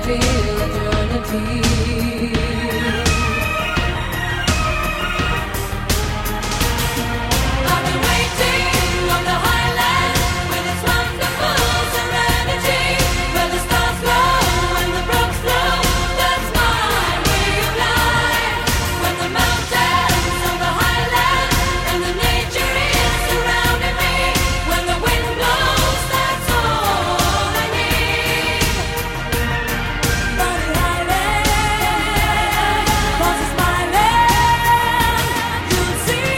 till eternity. I've been waiting on the highland with its wonderful serenity, where the stars glow and the brooks flow. That's my way of life. When the mountains of the highland and the nature is surrounding me, when the wind blows, that's all I need. Bonnie Island, 'cause it's my land, you'll see.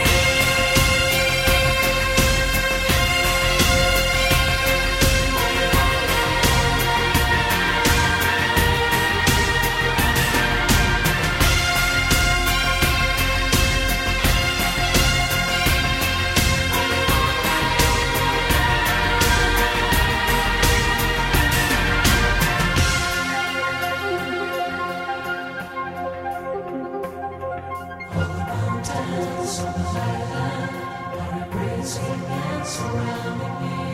Mountains of the highland are embracing and surrounding me.